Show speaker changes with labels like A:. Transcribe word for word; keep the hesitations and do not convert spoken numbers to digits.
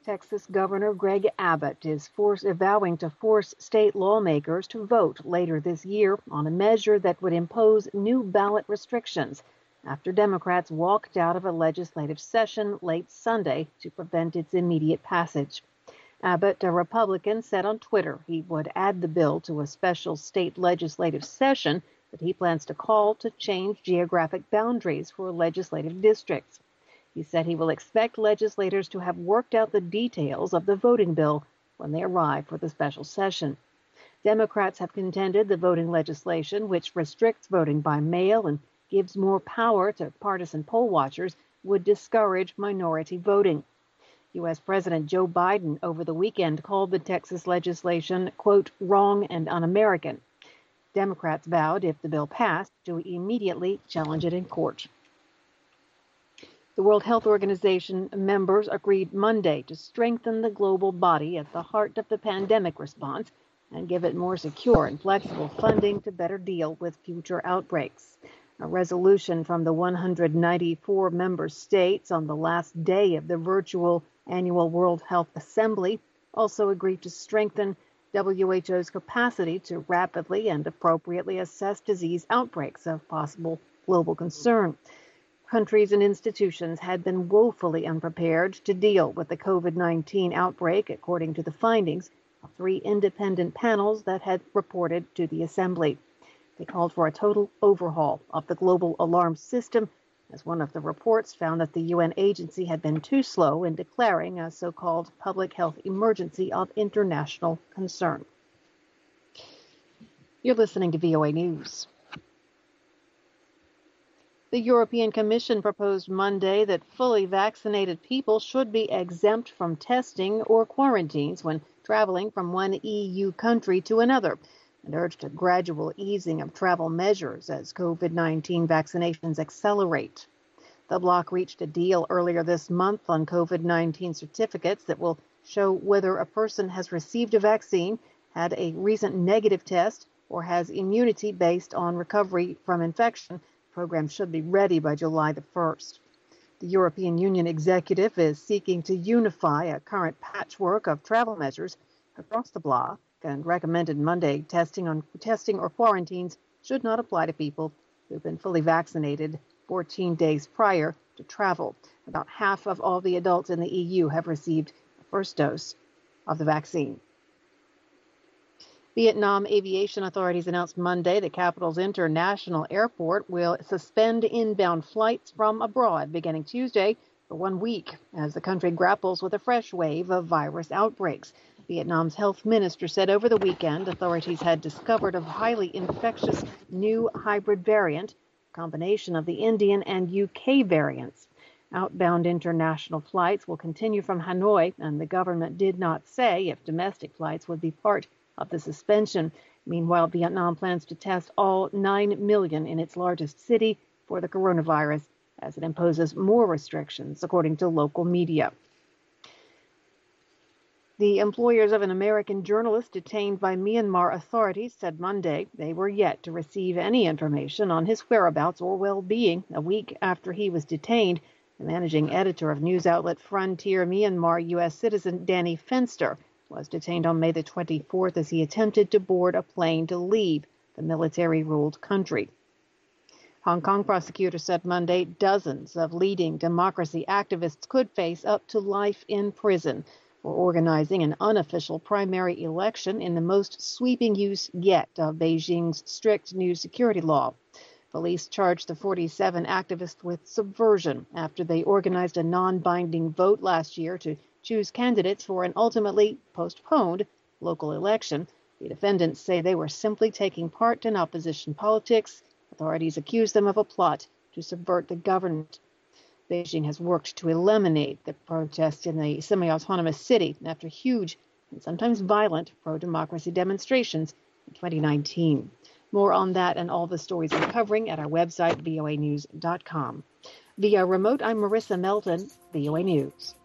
A: Texas Governor Greg Abbott is force, vowing to force state lawmakers to vote later this year on a measure that would impose new ballot restrictions after Democrats walked out of a legislative session late Sunday to prevent its immediate passage. Abbott, a Republican, said on Twitter he would add the bill to a special state legislative session that he plans to call to change geographic boundaries for legislative districts. He said he will expect legislators to have worked out the details of the voting bill when they arrive for the special session. Democrats have contended the voting legislation, which restricts voting by mail and gives more power to partisan poll watchers, would discourage minority voting. U S. President Joe Biden over the weekend called the Texas legislation, quote, wrong and un-American. Democrats vowed, if the bill passed, to immediately challenge it in court. The World Health Organization members agreed Monday to strengthen the global body at the heart of the pandemic response and give it more secure and flexible funding to better deal with future outbreaks. A resolution from the one hundred ninety-four member states on the last day of the virtual annual World Health Assembly also agreed to strengthen W H O's capacity to rapidly and appropriately assess disease outbreaks of possible global concern. Countries and institutions had been woefully unprepared to deal with the COVID nineteen outbreak, according to the findings of three independent panels that had reported to the Assembly. They called for a total overhaul of the global alarm system, as one of the reports found that the U N agency had been too slow in declaring a so-called public health emergency of international concern. You're listening to V O A News. The European Commission proposed Monday that fully vaccinated people should be exempt from testing or quarantines when traveling from one E U country to another, and urged a gradual easing of travel measures as COVID nineteen vaccinations accelerate. The bloc reached a deal earlier this month on COVID nineteen certificates that will show whether a person has received a vaccine, had a recent negative test, or has immunity based on recovery from infection. The program should be ready by July the first. The European Union executive is seeking to unify a current patchwork of travel measures across the bloc and recommended Monday testing on testing or quarantines should not apply to people who've been fully vaccinated fourteen days prior to travel. About half of all the adults in the E U have received the first dose of the vaccine. Vietnam aviation authorities announced Monday the capital's international airport will suspend inbound flights from abroad beginning Tuesday for one week as the country grapples with a fresh wave of virus outbreaks. Vietnam's health minister said over the weekend authorities had discovered a highly infectious new hybrid variant, a combination of the Indian and U K variants. Outbound international flights will continue from Hanoi, and the government did not say if domestic flights would be part of the suspension. Meanwhile, Vietnam plans to test all nine million in its largest city for the coronavirus as it imposes more restrictions, according to local media. The employers of an American journalist detained by Myanmar authorities said Monday they were yet to receive any information on his whereabouts or well-being a week after he was detained. The managing editor of news outlet Frontier Myanmar, U S citizen Danny Fenster, was detained on May the twenty-fourth as he attempted to board a plane to leave the military-ruled country. Hong Kong prosecutors said Monday dozens of leading democracy activists could face up to life in prison for organizing an unofficial primary election in the most sweeping use yet of Beijing's strict new security law. Police charged the forty-seven activists with subversion after they organized a non-binding vote last year to choose candidates for an ultimately postponed local election. The defendants say they were simply taking part in opposition politics. Authorities accuse them of a plot to subvert the government. Beijing has worked to eliminate the protests in the semi-autonomous city after huge and sometimes violent pro-democracy demonstrations in twenty nineteen. More on that and all the stories we're covering at our website, V O A news dot com. Via remote, I'm Marissa Melton, V O A News.